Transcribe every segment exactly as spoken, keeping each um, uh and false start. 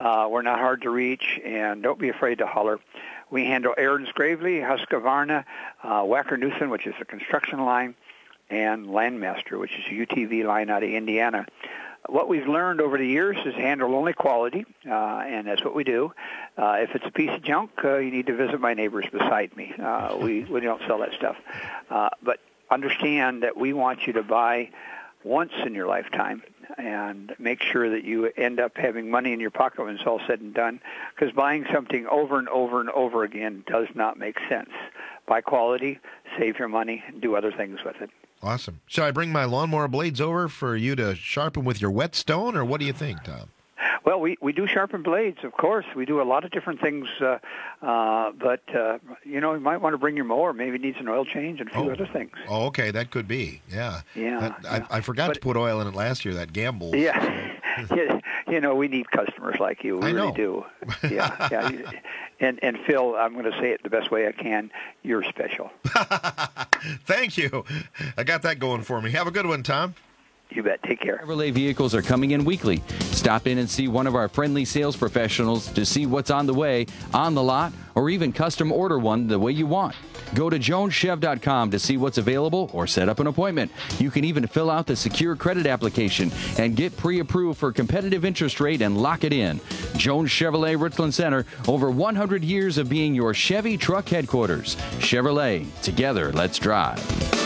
Uh, we're not hard to reach, and don't be afraid to holler. We handle Aaron's Gravely, Husqvarna, uh, Wacker Neuson, which is a construction line, and Landmaster, which is a U T V line out of Indiana. What we've learned over the years is handle only quality, uh, and that's what we do. Uh, if it's a piece of junk, uh, you need to visit my neighbors beside me. Uh, we, we don't sell that stuff. Uh, but understand that we want you to buy once in your lifetime and make sure that you end up having money in your pocket when it's all said and done, because buying something over and over and over again does not make sense. Buy quality, save your money, and do other things with it. Awesome. Shall I bring my lawnmower blades over for you to sharpen with your whetstone, or what do you think, Tom? Well, we, we do sharpen blades, of course. We do a lot of different things, uh, uh, but, uh, you know, you might want to bring your mower. Maybe it needs an oil change and a few oh. other things. Oh, okay, that could be, yeah. Yeah. I, yeah. I, I forgot but, to put oil in it last year, that Gamble. Yeah. yeah. You know, we need customers like you. We I really know. do. Yeah, yeah. And, and Phil, I'm going to say it the best way I can. You're special. Thank you. I got that going for me. Have a good one, Tom. You bet. Take care. Chevrolet vehicles are coming in weekly. Stop in and see one of our friendly sales professionals to see what's on the way, on the lot, or even custom order one the way you want. Go to jones chev dot com to see what's available or set up an appointment. You can even fill out the secure credit application and get pre-approved for competitive interest rate and lock it in. Jones Chevrolet Richland Center, over one hundred years of being your Chevy truck headquarters. Chevrolet, together, let's drive.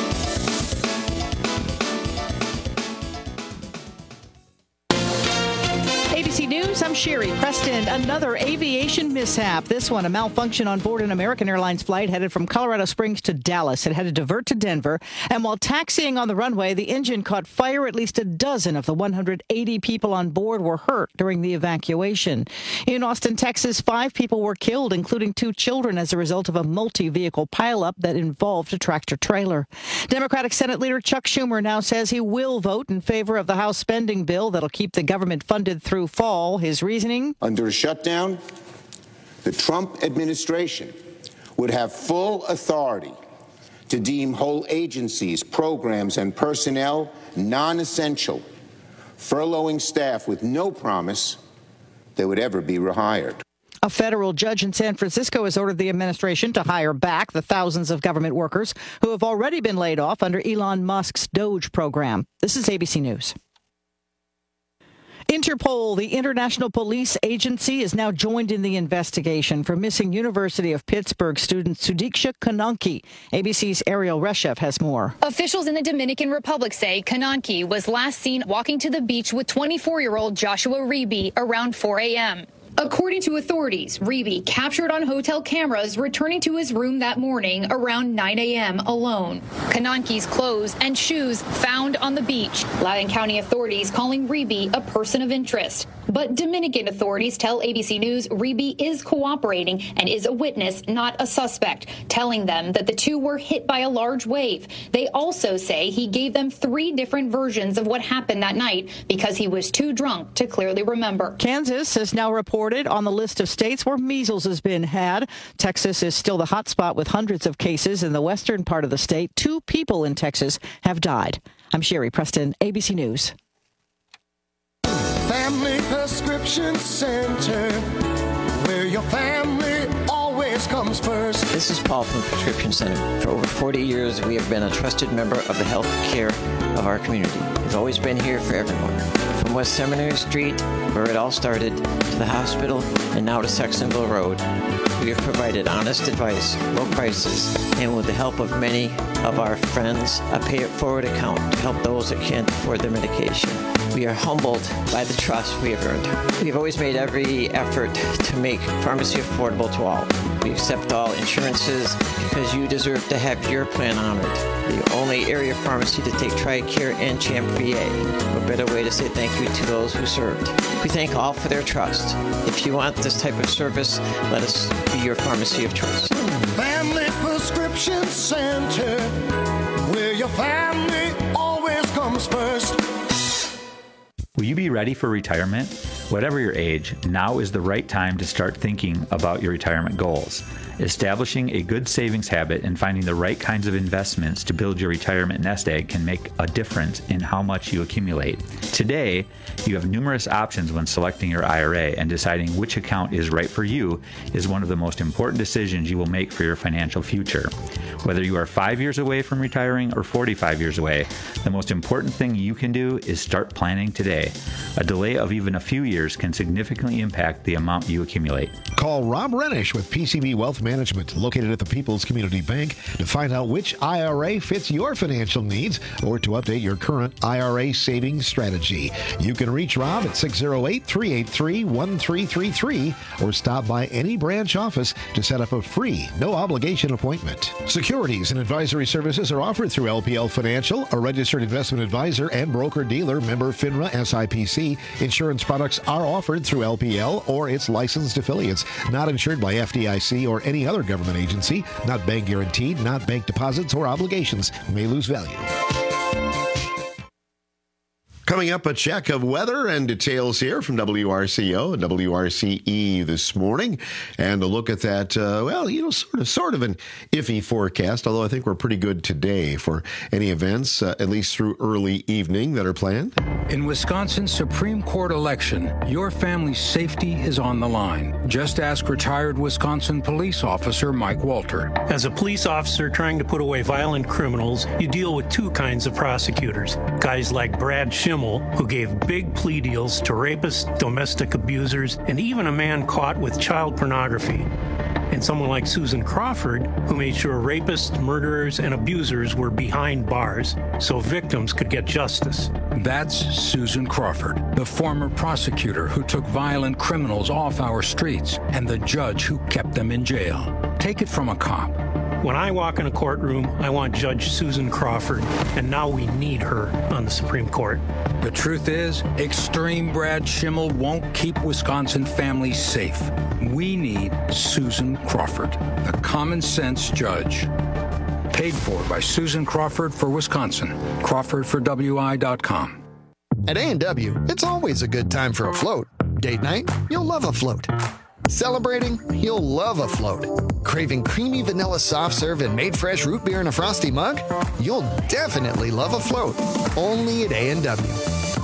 A B C News, I'm Sherry Preston. Another aviation mishap. This one, a malfunction on board an American Airlines flight headed from Colorado Springs to Dallas. It had to divert to Denver. And while taxiing on the runway, the engine caught fire. At least a dozen of the one hundred eighty people on board were hurt during the evacuation. In Austin, Texas, five people were killed, including two children, as a result of a multi-vehicle pileup that involved a tractor trailer. Democratic Senate Leader Chuck Schumer now says he will vote in favor of the House spending bill that'll keep the government funded through fall. His reasoning? Under a shutdown, the Trump administration would have full authority to deem whole agencies, programs, and personnel non-essential, furloughing staff with no promise they would ever be rehired. A federal judge in San Francisco has ordered the administration to hire back the thousands of government workers who have already been laid off under Elon Musk's DOGE program. This is A B C News. Interpol, the International Police Agency, is now joined in the investigation for missing University of Pittsburgh student Sudiksha Kananki. A B C's Ariel Reshev has more. Officials in the Dominican Republic say Kananki was last seen walking to the beach with twenty-four-year-old Joshua Reby around four a.m. According to authorities, Reby captured on hotel cameras returning to his room that morning around nine a.m. alone. Kananki's clothes and shoes found on the beach. Loudoun County authorities calling Reby a person of interest. But Dominican authorities tell A B C News Reby is cooperating and is a witness, not a suspect, telling them that the two were hit by a large wave. They also say he gave them three different versions of what happened that night because he was too drunk to clearly remember. Kansas is now reported on the list of states where measles has been had. Texas is still the hot spot with hundreds of cases in the western part of the state. Two people in Texas have died. I'm Sherry Preston, A B C News. Family Prescription Center, where your family always comes first. This is Paul from the Prescription Center. For over forty years, we have been a trusted member of the health care of our community. We've always been here for everyone. From West Seminary Street, where it all started, to the hospital, and now to Saxonville Road, we have provided honest advice, low prices, and with the help of many of our friends, a pay-it-forward account to help those that can't afford their medication. We are humbled by the trust we have earned. We've always made every effort to make pharmacy affordable to all. We accept all insurances because you deserve to have your plan honored. The only area pharmacy to take TRICARE and CHAMP V A. A better way to say thank you to those who served. We thank all for their trust. If you want this type of service, let us be your pharmacy of choice. Family Prescription Center, where your family always comes first. Will you be ready for retirement? Whatever your age, now is the right time to start thinking about your retirement goals. Establishing a good savings habit and finding the right kinds of investments to build your retirement nest egg can make a difference in how much you accumulate. Today, you have numerous options when selecting your I R A, and deciding which account is right for you is one of the most important decisions you will make for your financial future. Whether you are five years away from retiring or forty-five years away, the most important thing you can do is start planning today. A delay of even a few years can significantly impact the amount you accumulate. Call Rob Renish with P C B Wealth Management, located at the People's Community Bank, to find out which I R A fits your financial needs or to update your current I R A savings strategy. You can reach Rob at six oh eight, three eight three, one three three three or stop by any branch office to set up a free, no-obligation appointment. Securities and advisory services are offered through L P L Financial, a registered investment advisor and broker-dealer, member FINRA S I P C. Insurance products are offered through L P L or its licensed affiliates, not insured by F D I C or any other government agency, not bank guaranteed, not bank deposits or obligations, may lose value. Coming up, a check of weather and details here from W R C O and W R C E this morning, and a look at that, uh, well, you know, sort of sort of an iffy forecast, although I think we're pretty good today for any events, uh, at least through early evening, that are planned. In Wisconsin's Supreme Court election, your family's safety is on the line. Just ask retired Wisconsin police officer Mike Walter. As a police officer trying to put away violent criminals, you deal with two kinds of prosecutors. Guys like Brad Schimmel, who gave big plea deals to rapists, domestic abusers, and even a man caught with child pornography. And someone like Susan Crawford, who made sure rapists, murderers, and abusers were behind bars so victims could get justice. That's Susan Crawford, the former prosecutor who took violent criminals off our streets, and the judge who kept them in jail. Take it from a cop. When I walk in a courtroom, I want Judge Susan Crawford, and now we need her on the Supreme Court. The truth is, extreme Brad Schimmel won't keep Wisconsin families safe. We need Susan Crawford, the common sense judge. Paid for by Susan Crawford for Wisconsin. Crawford for W I dot com. At A and W, it's always a good time for a float. Date night, you'll love a float. Celebrating, you'll love a float. Craving creamy vanilla soft serve and made fresh root beer in a frosty mug? You'll definitely love a float. Only at A and W.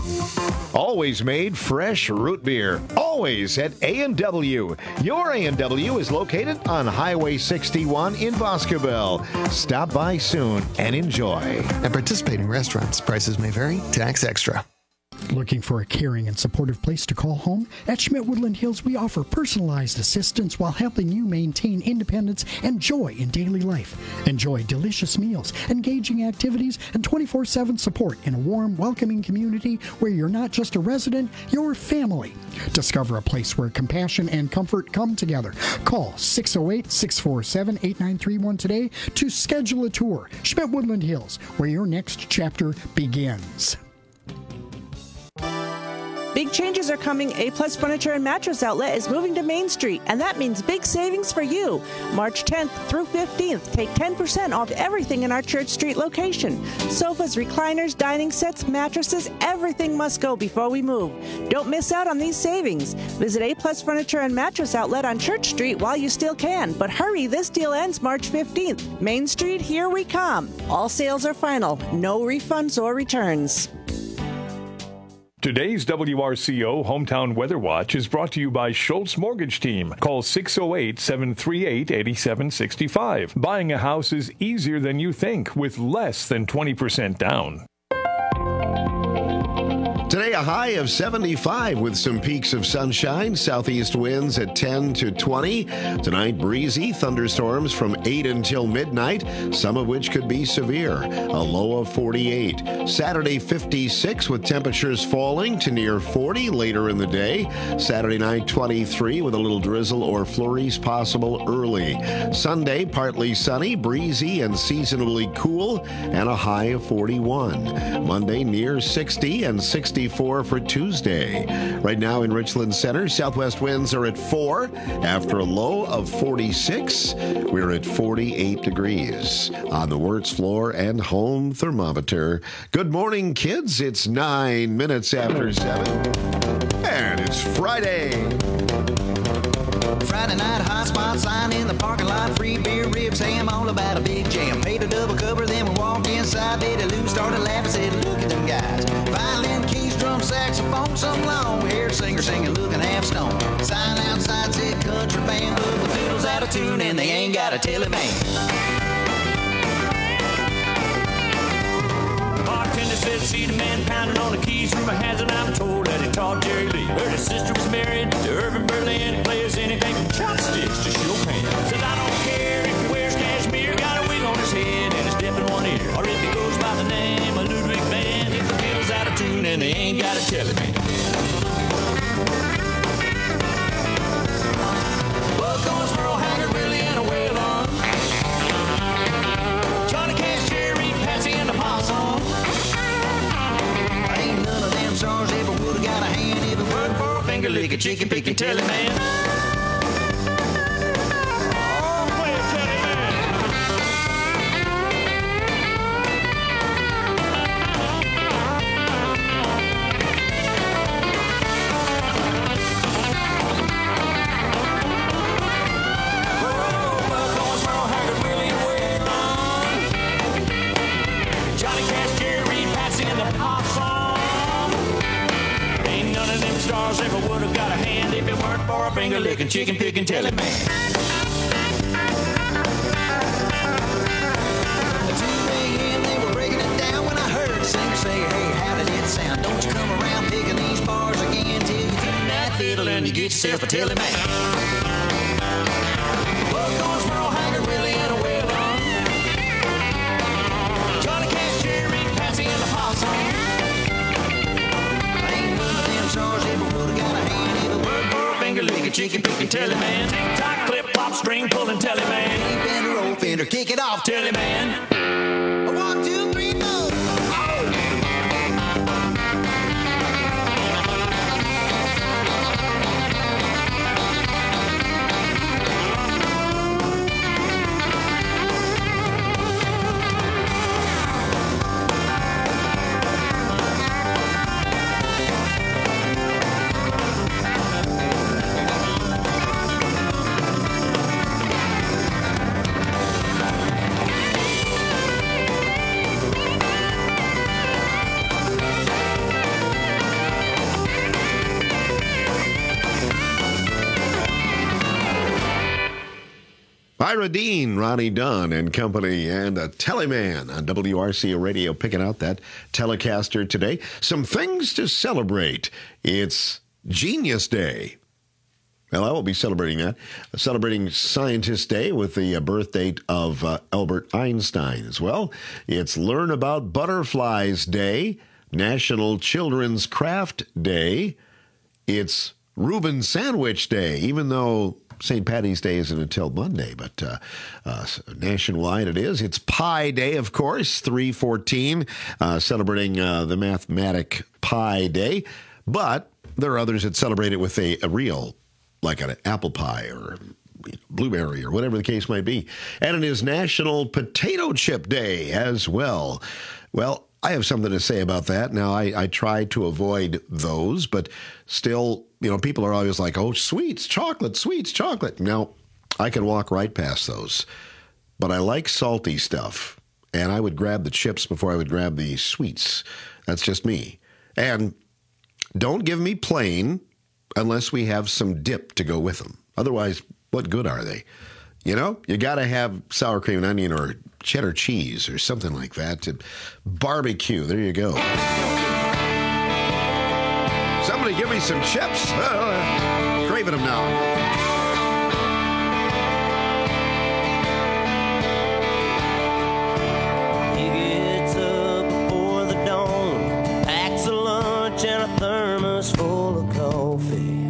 Always made fresh root beer. Always at A and W. Your A and W is located on Highway sixty-one in Boscobel. Stop by soon and enjoy. At participating restaurants, prices may vary. Tax extra. Looking for a caring and supportive place to call home? At Schmidt-Woodland Hills, we offer personalized assistance while helping you maintain independence and joy in daily life. Enjoy delicious meals, engaging activities, and twenty-four seven support in a warm, welcoming community where you're not just a resident, you're family. Discover a place where compassion and comfort come together. Call six oh eight, six four seven, eight nine three one today to schedule a tour. Schmidt-Woodland Hills, where your next chapter begins. Big changes are coming. A-Plus Furniture and Mattress Outlet is moving to Main Street, and that means big savings for you. March tenth through fifteenth, take ten percent off everything in our Church Street location. Sofas, recliners, dining sets, mattresses, everything must go before we move. Don't miss out on these savings. Visit A-Plus Furniture and Mattress Outlet on Church Street while you still can. But hurry, this deal ends March fifteenth. Main Street, here we come. All sales are final. No refunds or returns. Today's W R C O Hometown Weather Watch is brought to you by Schultz Mortgage Team. Call six oh eight, seven three eight, eight seven six five. Buying a house is easier than you think with less than twenty percent down. Today, a high of seventy-five with some peaks of sunshine. Southeast winds at ten to twenty. Tonight, breezy. Thunderstorms from eight until midnight, some of which could be severe. A low of forty-eight. Saturday, fifty-six with temperatures falling to near forty later in the day. Saturday night, twenty-three with a little drizzle or flurries possible early. Sunday, partly sunny, breezy, and seasonably cool, and a high of forty-one. Monday, near sixty and sixty-four for Tuesday. Right now in Richland Center, southwest winds are at four. After a low of forty-six, we're at forty-eight degrees. On the Wirtz floor and home thermometer. Good morning, kids. It's nine minutes after seven. And It's Friday. Friday night, hot spot sign in the parking lot. Free beer, ribs, ham, all about a big jam. Paid a double cover, then we walked inside. Betty Lou started laughing, said, look at them guys. Violin, keys, drum, saxophone, some long-haired singer singing, looking half stoned. Sign outside said country band, but the fiddle's out of tune and they ain't got a telly man. Bartender said, see the man pounding on the keys through my hands, and I'm told that he taught Jerry Lee. Heard his sister was married to Irving Berlin. He plays anything from chopsticks to Chopin. Said, I don't care if he wears cashmere, got a wig on his head and he's deaf in one ear, or if he goes by the name of Ludwig Van. If the fiddle's out of tune and they ain't got a telly man. Buck on Merle Haggard, Willie, and a whale on. Johnny Cash, Jerry, Patsy, and the Possum. Ain't none of them stars ever would've got a hand if it weren't for a finger licking, chicken picking telly man. Stars ever would have got a hand if it weren't for a finger licking, chicken picking telly man. At two a.m. they were breaking it down when I heard the singer say, hey, how did it sound? Don't you come around picking these bars again till you tune that fiddle and you get yourself a telly man. Buck on Merle Haggard, Willie, and a whale on. Johnny Cash, Jerry, Patsy, and the Possum. Stars ever would've got a hand if it weren't for a finger licking, chicken picking telly man. Tick tock, clip flop, string pulling telly man. Hey, bender, roll fender, kick it off telly man. One, two, three, four. Oh. Ira Dean, Ronnie Dunn and company, and a Teleman on W R C A Radio, picking out that Telecaster today. Some things to celebrate. It's Genius Day. Well, I will be celebrating that. Celebrating Scientist Day with the birth date of uh, Albert Einstein as well. It's Learn About Butterflies Day, National Children's Craft Day. It's Reuben Sandwich Day, even though Saint Patty's Day isn't until Monday, but uh, uh, nationwide it is. It's Pi Day, of course, three fourteen, uh, celebrating uh, the mathematic Pi Day. But there are others that celebrate it with a, a real, like an apple pie or blueberry or whatever the case might be. And it is National Potato Chip Day as well. Well, I have something to say about that. Now, I, I try to avoid those, but still, you know, people are always like, oh, sweets, chocolate, sweets, chocolate. Now, I can walk right past those, but I like salty stuff, and I would grab the chips before I would grab the sweets. That's just me. And don't give me plain unless we have some dip to go with them. Otherwise, what good are they? You know, you got to have sour cream and onion or cheddar cheese or something like that. To barbecue, there you go. Somebody give me some chips. Oh, craving them now. He gets up before the dawn, packs a lunch and a thermos full of coffee.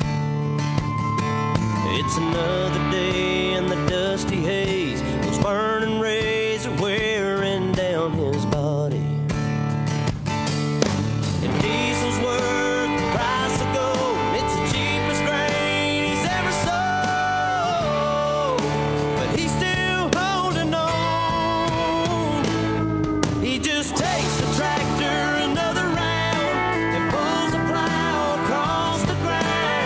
It's another day in the dusty haze. Those burning rays are wearing down his body. If diesel's worth the price of gold, it's the cheapest grain he's ever sold. But he's still holding on. He just takes the tractor another round and pulls the plow across the ground.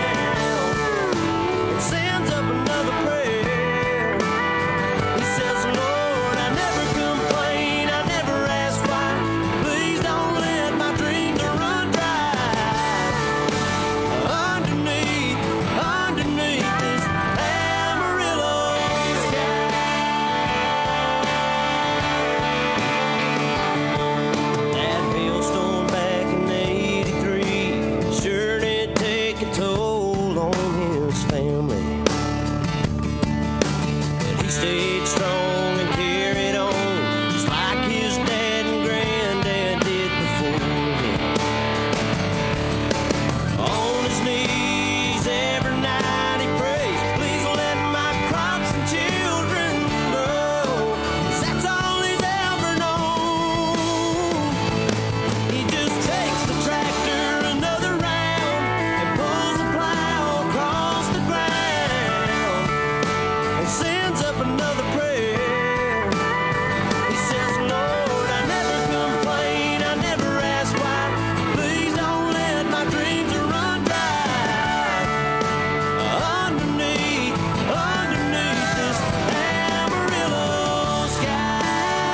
close family. But he stayed strong and carried on, just like his dad and granddad did before him. On his knees every night he prays, please let my crops and children grow, 'cause that's all he's ever known. He just takes the tractor another round and pulls the plow across the ground and sends up another prayer. He says, Lord, I never complain, I never ask why. Please don't let my dreams run dry. Underneath, underneath this Amarillo sky.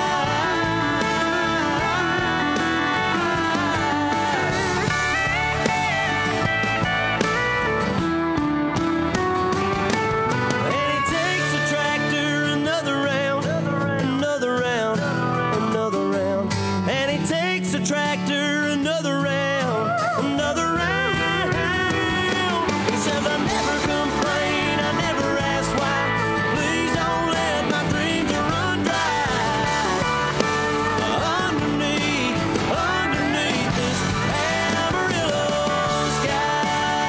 And he takes the tractor another round, another round, another round. And he takes the tractor another round, another round. He says, I never complain, I never ask why. Please don't let my dreams run dry. Underneath, underneath this Amarillo sky.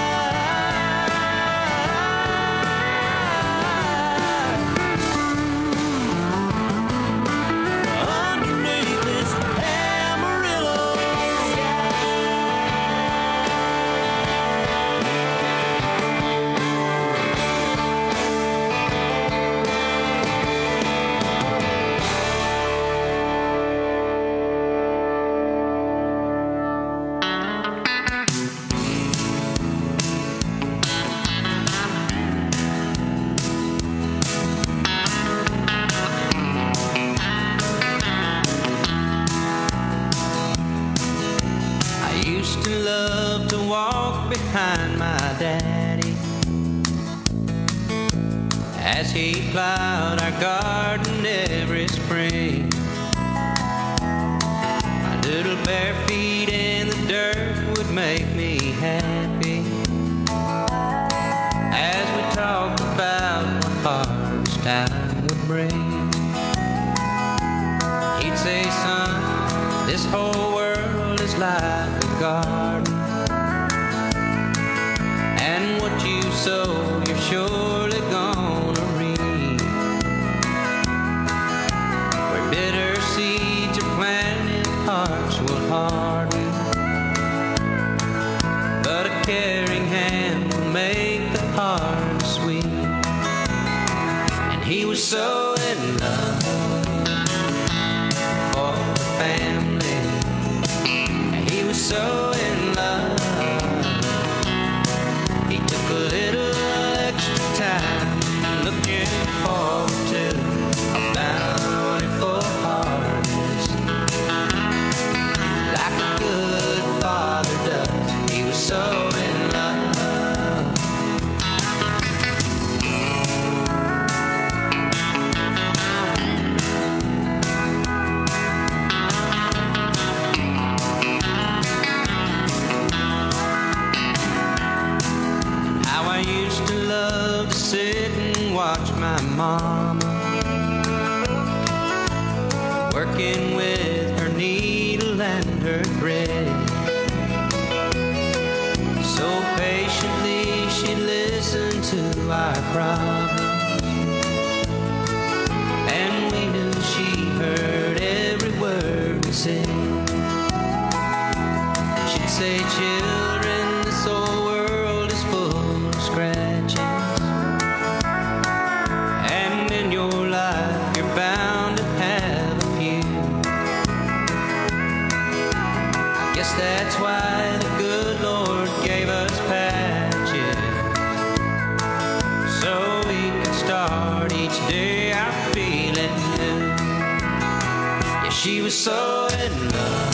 Underneath this Amarillo I used to love to walk behind my daddy as he plowed our garden every spring. My little bare feet in the dirt would make me happy as we talked about what harvest time would bring. He'd say, son, this whole world is like a garden, and what you sow, you're surely gonna reap. Where bitter seeds are planted, hearts will harden, but a caring hand will make the heart sweet. And he was so in love for the family, and he was so in love. He took a little extra time, looking forward to a bountiful harvest, like a good father does. He was so in love. How I used to love to sit and watch my mama working with her needle and her thread. So patiently she listened to our problems, and we knew she heard every word we said. She'd say, children, this old world is full of scratches, and in your life you're bound to have a few. I guess that's why the good Lord gave us patches, so we can start each day out feeling new. Yeah, she was so in love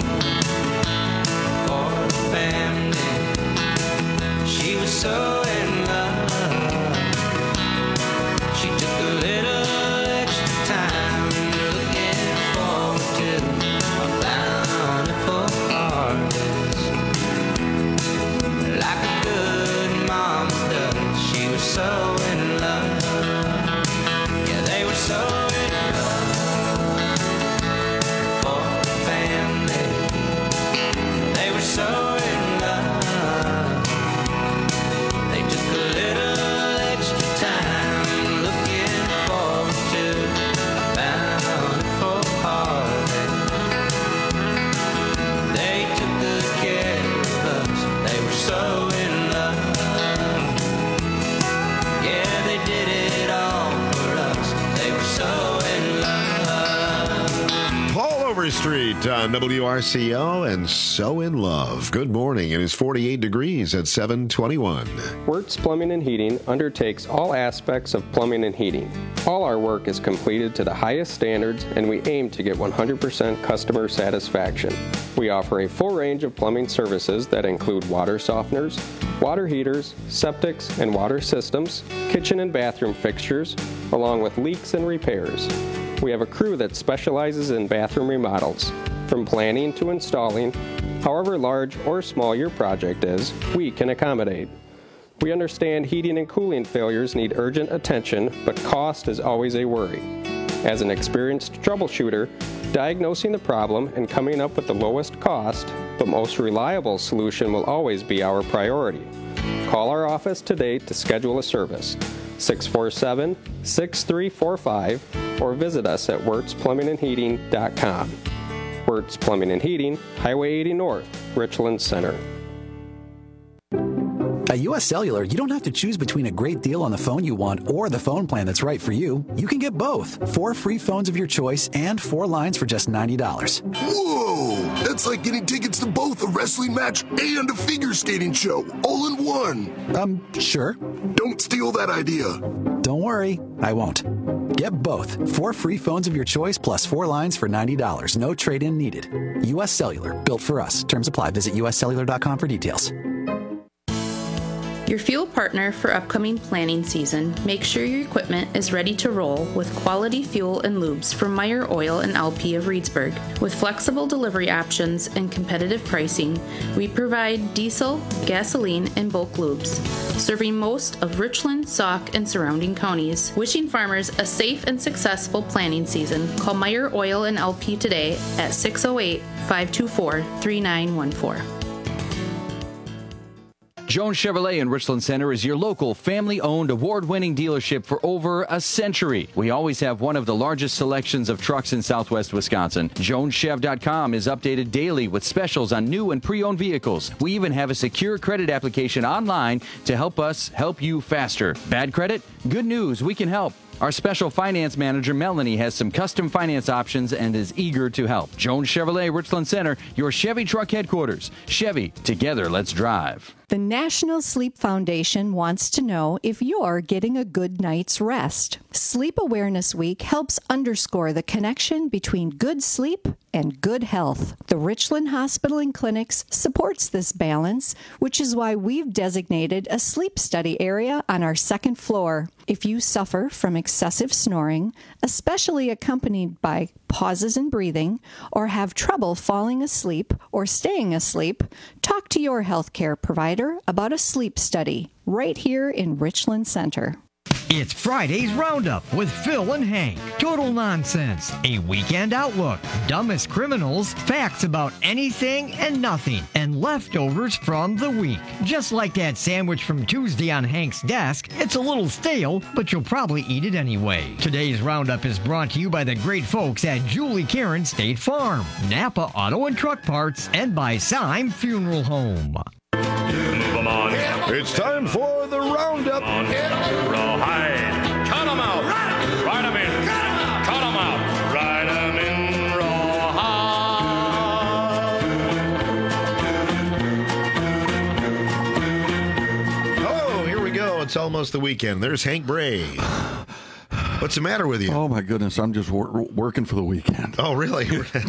for the family. She was so in love. She took a little extra time, looking forward to a bountiful harvest, like a good mama does. Overstreet on W R C O and So in Love. Good morning. It is forty-eight degrees at seven twenty-one. Wirtz Plumbing and Heating undertakes all aspects of plumbing and heating. All our work is completed to the highest standards, and we aim to get one hundred percent customer satisfaction. We offer a full range of plumbing services that include water softeners, water heaters, septics and water systems, kitchen and bathroom fixtures, along with leaks and repairs. We have a crew that specializes in bathroom remodels. From planning to installing, however large or small your project is, we can accommodate. We understand heating and cooling failures need urgent attention, but cost is always a worry. As an experienced troubleshooter, diagnosing the problem and coming up with the lowest cost, but most reliable solution will always be our priority. Call our office today to schedule a service, six four seven, six three four five, or visit us at wirtz plumbing and heating dot com. Wirtz Plumbing and Heating, Highway eighty North, Richland Center. At U S Cellular, you don't have to choose between a great deal on the phone you want or the phone plan that's right for you. You can get both. Four free phones of your choice and four lines for just ninety dollars. Whoa! That's like getting tickets to both a wrestling match and a figure skating show, all in one. Um, sure. Don't steal that idea. Don't worry, I won't. Get both. Four free phones of your choice plus four lines for ninety dollars. No trade-in needed. U S Cellular, built for us. Terms apply. Visit U S cellular dot com for details. Your fuel partner for upcoming planning season. Make sure your equipment is ready to roll with quality fuel and lubes from Meyer Oil and L P of Reedsburg. With flexible delivery options and competitive pricing, we provide diesel, gasoline, and bulk lubes, serving most of Richland, Sauk, and surrounding counties. Wishing farmers a safe and successful planning season. Call Meyer Oil and L P today at six oh eight, five two four, three nine one four. Jones Chevrolet in Richland Center is your local family-owned, award-winning dealership for over a century. We always have one of the largest selections of trucks in southwest Wisconsin. Jones Chev dot com is updated daily with specials on new and pre-owned vehicles. We even have a secure credit application online to help us help you faster. Bad credit? Good news, we can help. Our special finance manager, Melanie, has some custom finance options and is eager to help. Jones Chevrolet, Richland Center, your Chevy truck headquarters. Chevy, together, let's drive. The National Sleep Foundation wants to know if you're getting a good night's rest. Sleep Awareness Week helps underscore the connection between good sleep and good health. The Richland Hospital and Clinics supports this balance, which is why we've designated a sleep study area on our second floor. If you suffer from excessive snoring, especially accompanied by pauses in breathing, or have trouble falling asleep or staying asleep, talk to your healthcare provider about a sleep study right here in Richland Center. It's Friday's Roundup with Phil and Hank. Total nonsense, a weekend outlook, dumbest criminals, facts about anything and nothing, and leftovers from the week. Just like that sandwich from Tuesday on Hank's desk, it's a little stale, but you'll probably eat it anyway. Today's Roundup is brought to you by the great folks at Julie Karen State Farm, Napa Auto and Truck Parts, and by Syme Funeral Home. It's time for the Roundup. Rawhide. Cut 'em out. Ride 'em in. Cut 'em out. Ride 'em in rawhide. Oh, here we go. It's almost the weekend. There's Hank Bray. What's the matter with you? Oh, my goodness. I'm just wor- working for the weekend. Oh, really?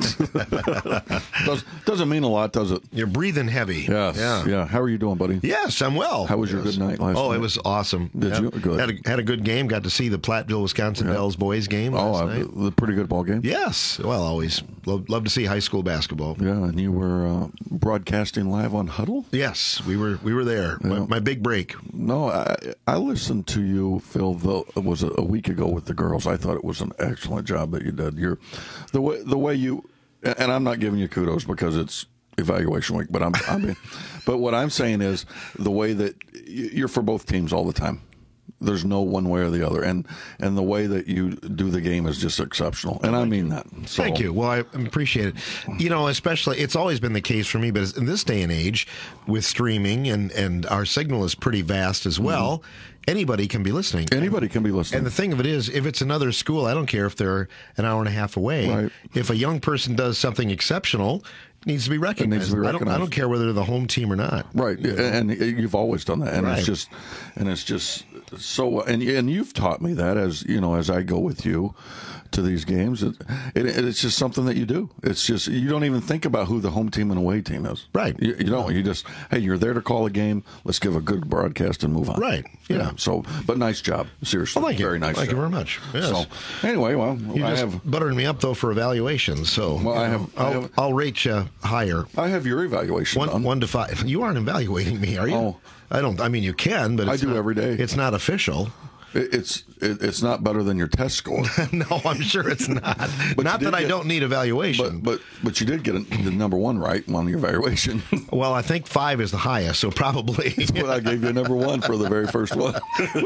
Does, doesn't mean a lot, does it? You're breathing heavy. Yes. Yeah. yeah. How are you doing, buddy? Yes, I'm well. How was your yes. good night last oh, night? Oh, it was awesome. Did yeah. you? Good. Had a, had a good game. Got to see the Platteville, Wisconsin yeah. Bells boys game last oh, night. Oh, a pretty good ball game? Yes. Well, always. Love, love to see high school basketball. Yeah, and you were uh, broadcasting live on Huddle? Yes, we were We were there. Yeah. My, my big break. No, I, I listened to you, Phil, though it was a, a week ago with the girls. I thought it was an excellent job that you did. You're the way the way you, and I'm not giving you kudos because it's evaluation week, but I'm, I mean, but what I'm saying is the way that you're for both teams all the time. there's no one way or the other, and and the way that you do the game is just exceptional, and I mean that. So. Thank you. Well, I appreciate it. You know, especially it's always been the case for me, but in this day and age, with streaming and and our signal is pretty vast as well. Mm-hmm. Anybody can be listening. Anybody can be listening. And the thing of it is, if it's another school, I don't care if they're an hour and a half away. Right. If a young person does something exceptional, it needs to be recognized. It needs to be recognized. I don't, I don't care whether they're the home team or not. Right. You know? And you've always done that. And right. it's just, and it's just so, and and you've taught me that as, you know, as I go with you to these games. It, it, it's just something that you do. It's just, you don't even think about who the home team and away team is. Right. You, you don't. You just, hey, you're there to call a game. Let's give a good broadcast and move on. Right. Yeah. yeah. So, but nice job. Seriously. Well, thank you. Very nice Thank job. you very much. Yes. So, anyway, well, you I just have. buttering me up, though, for evaluations. So, well, I have, I'll, I have. I'll rate you higher. I have your evaluation. One, done. one to five. You aren't evaluating me, are you? Oh. I don't. I mean, you can, but it's I do not, every day. It's not official. It's it, it's not better than your test score. No, I'm sure it's not. Not that I get, don't need evaluation. But but, but you did get a, the number one right on your evaluation. Well, I think five is the highest, so probably. But I gave you a number one for the very first one.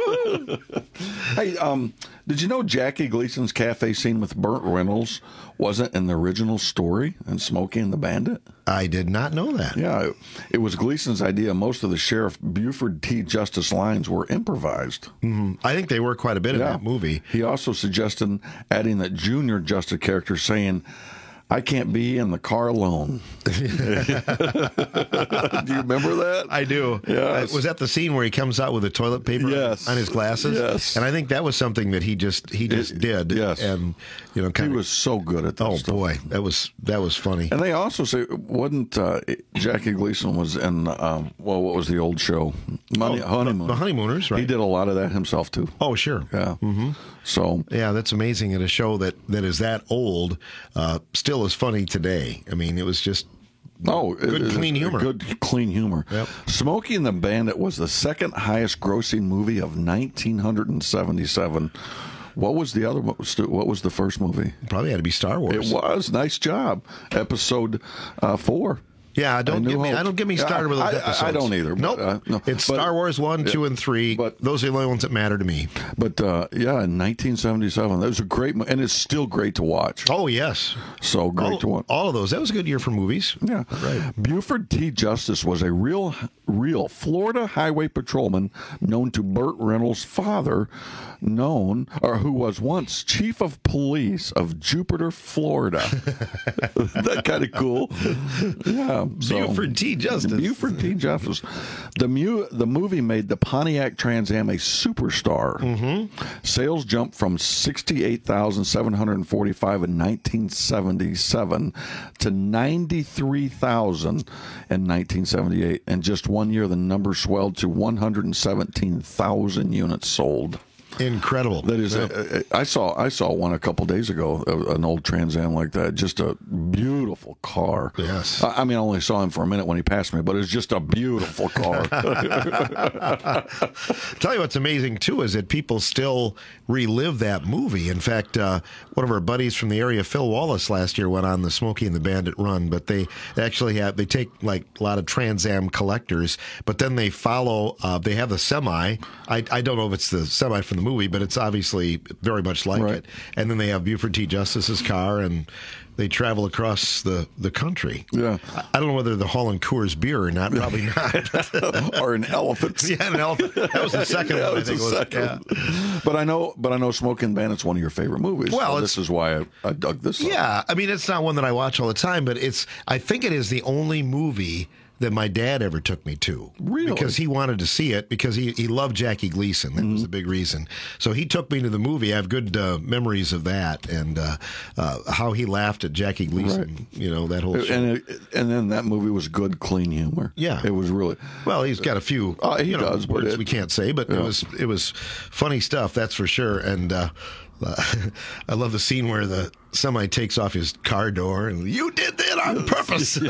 Hey, um, did you know Jackie Gleason's cafe scene with Burt Reynolds wasn't in the original story in Smokey and the Bandit? I did not know that. Yeah, it, it was Gleason's idea. Most of the Sheriff Buford T. Justice lines were improvised. Mm-hmm. I think they were quite a bit in yeah. that movie. He also suggested adding that Junior Justice character saying, I can't be in the car alone. Do you remember that? I do. Yes. Uh, was that the scene where he comes out with the toilet paper yes. on his glasses? Yes. And I think that was something that he just he just it, did. Yes. And you know, kind he of, was so good at that. Oh stuff. boy, that was that was funny. And they also say wasn't uh, Jackie Gleason was in um, well, what was the old show? Money, oh, Honeymoon. The Honeymooners, right? He did a lot of that himself too. Oh sure. Yeah. Mm-hmm. So yeah, that's amazing at a show that, that is that old, uh, still is funny today. I mean, it was just oh, good, it, clean it, humor. Good, clean humor. Yep. Smokey and the Bandit was the second highest grossing movie of nineteen seventy-seven. What was the other? What was the, what was the first movie? Probably had to be Star Wars. It was. Nice job. Episode uh, four. Yeah, don't get me. Hope. I don't get me started with those I, episodes. I, I don't either. Nope. But, uh, no. It's but, Star Wars one, two, and three. But those are the only ones that matter to me. But uh, yeah, in nineteen seventy-seven, that was a great, mo- and it's still great to watch. Oh yes, so great all, to watch. All of those. That was a good year for movies. Yeah, right. Buford T. Justice was a real, real Florida highway patrolman known to Burt Reynolds' father, known or who was once chief of police of Jupiter, Florida. That kind of cool. Yeah, so. Buford T. Justice. Buford T. Justice. The mu- the movie made the Pontiac Trans Am a superstar. Mm-hmm. Sales jumped from sixty-eight thousand seven hundred forty-five in nineteen seventy-seven to ninety-three thousand in nineteen seventy-eight. In just one year, the number swelled to one hundred seventeen thousand units sold. Incredible. That is, yeah. a, a, I saw I saw one a couple days ago, an old Trans Am like that. Just a beautiful car. Yes. I, I mean, I only saw him for a minute when he passed me, but it's just a beautiful car. Tell you what's amazing too is that people still relive that movie. In fact, uh, one of our buddies from the area, Phil Wallace, last year went on the Smokey and the Bandit run. But they actually have they take like a lot of Trans Am collectors, but then they follow. Uh, they have the semi. I I don't know if it's the semi from the movie, but it's obviously very much like right. it. And then they have Buford T. Justice's car, and they travel across the, the country. Yeah, I, I don't know whether they're hauling Coors beer or not. Probably not. Or an elephant. Yeah, an elephant. That was the second yeah, one. I was think the it was. second. Yeah. But I know, but I know, Smoking Bandit's one of your favorite movies. Well, so this is why I, I dug this. Yeah, up. I mean, it's not one that I watch all the time, but it's. I think it is the only movie that my dad ever took me to. Really? Because he wanted to see it, because he, he loved Jackie Gleason. That mm-hmm. was the big reason. So he took me to the movie. I have good uh, memories of that, and uh, uh, how he laughed at Jackie Gleason, right. you know, that whole show. And, it, and then that movie was good, clean humor. Yeah. It was really... Well, he's got a few uh, he you know, does, words it, we can't say, but yeah. it was it was funny stuff, that's for sure. And uh, uh, I love the scene where the semi takes off his car door and, you did that on purpose.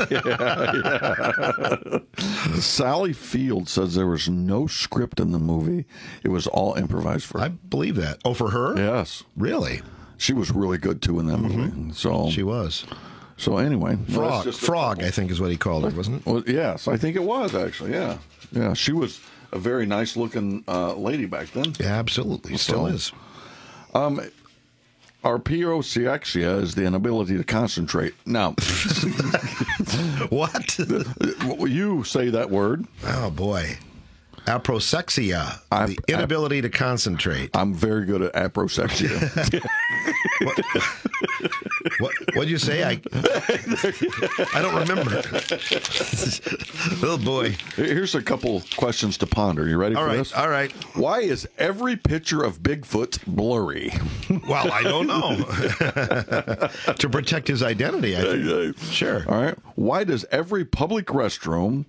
yeah, yeah. Sally Field says there was no script in the movie. It was all improvised for her. I believe that. Oh, for her? Yes. Really? She was really good, too, in that movie. Mm-hmm. So she was. So anyway. Frog, well, Frog I think is what he called her, wasn't it? Well, yes, I think it was, actually, yeah. Yeah, she was... a very nice looking uh, lady back then. Yeah, absolutely. Still So, is. Um, Aproxia is the inability to concentrate. Now, what? You say that word. Oh, boy. Aproxia, I'm, the inability to concentrate. I'm very good at aproxia. what, what what'd you say? I I don't remember. Oh, boy. Here's a couple questions to ponder. You ready all for right, this? All right. Why is every picture of Bigfoot blurry? Well, I don't know. To protect his identity, I think. Sure. All right. Why does every public restroom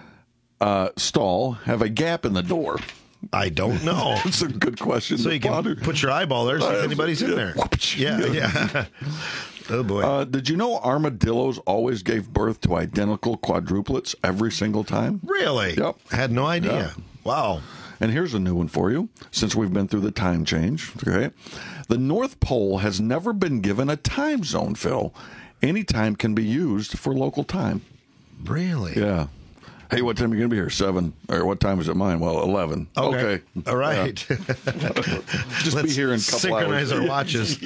uh, stall have a gap in the door? I don't know. It's a good question. So to you can ponder. put your eyeball there, see if anybody's in there. Yeah, yeah. Oh, boy. Uh, did you know armadillos always gave birth to identical quadruplets every single time? Really? Yep. Had no idea. Yeah. Wow. And here's a new one for you, since we've been through the time change. Okay. The North Pole has never been given a time zone, Phil. Any time can be used for local time. Really? Yeah. Hey, what time are you going to be here? Seven. Or what time is it mine? Well, eleven. Okay. Okay. All right. Yeah. Just Let's be here in a couple synchronize hours. our watches.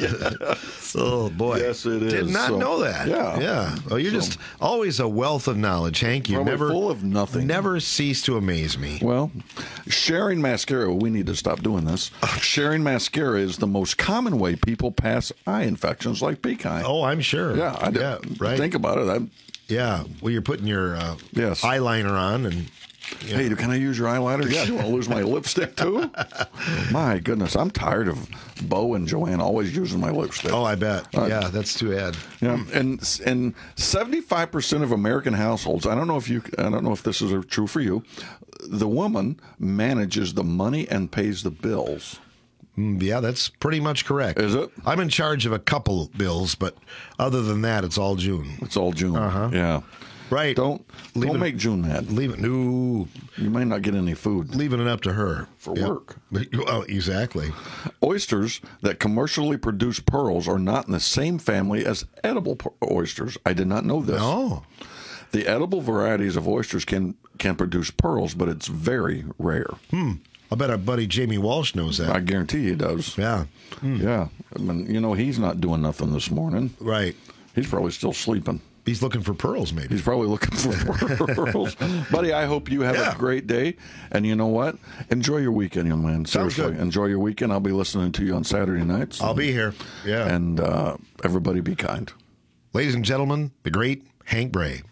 Oh, boy. Yes, it is. Did not So, know that. yeah. Yeah. Well, you're So- just always a wealth of knowledge, Hank. You Probably never full of nothing. Never cease to amaze me. Well, sharing mascara, we need to stop doing this. Sharing mascara is the most common way people pass eye infections like pink eye. Oh, I'm sure. Yeah, I yeah, right. Think about it. I, Yeah. Well, you're putting your uh, Yes. eyeliner on and. Yeah. Hey, can I use your eyeliner? Yeah. You want to lose my lipstick too? My goodness, I'm tired of Bo and Joanne always using my lipstick. Oh, I bet. Uh, yeah, that's too bad. Yeah, and and seventy-five percent of American households. I don't know if you. I don't know if this is true for you. The woman manages the money and pays the bills. Mm, yeah, that's pretty much correct. Is it? I'm in charge of a couple bills, but other than that, it's all June. It's all June. Uh-huh. Yeah. Right. Don't Leave don't it- make June mad. Leave it. No. You may not get any food Leaving it up to her for Yep. work. Well, exactly. Oysters that commercially produce pearls are not in the same family as edible p- oysters. I did not know this. No. The edible varieties of oysters can can produce pearls, but it's very rare. Hmm. I bet our buddy Jamie Walsh knows that. I guarantee he does. Yeah. Yeah. I mean, you know, he's not doing nothing this morning. Right. He's probably still sleeping. He's looking for pearls, maybe. He's probably looking for pearls. Buddy, I hope you have Yeah. a great day. And you know what? Enjoy your weekend, young man. Sounds Seriously. good. Enjoy your weekend. I'll be listening to you on Saturday nights. I'll be here. Yeah. And uh, everybody be kind. Ladies and gentlemen, the great Hank Bray.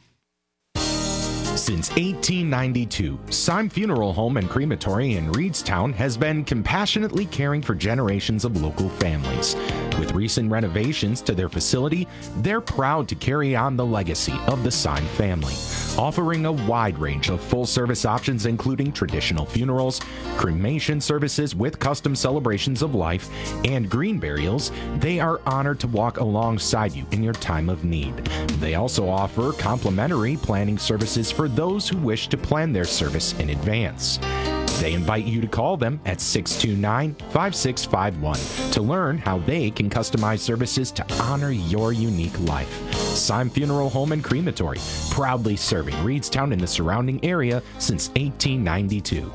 Since eighteen ninety-two, Syme Funeral Home and Crematory in Reedstown has been compassionately caring for generations of local families. With recent renovations to their facility, they're proud to carry on the legacy of the Syme family, offering a wide range of full-service options including traditional funerals, cremation services with custom celebrations of life, and green burials. They are honored to walk alongside you in your time of need. They also offer complimentary planning services for those who wish to plan their service in advance. They invite you to call them at six two nine, five six five one to learn how they can customize services to honor your unique life. Syme Funeral Home and Crematory, proudly serving Reedstown and the surrounding area since eighteen ninety-two.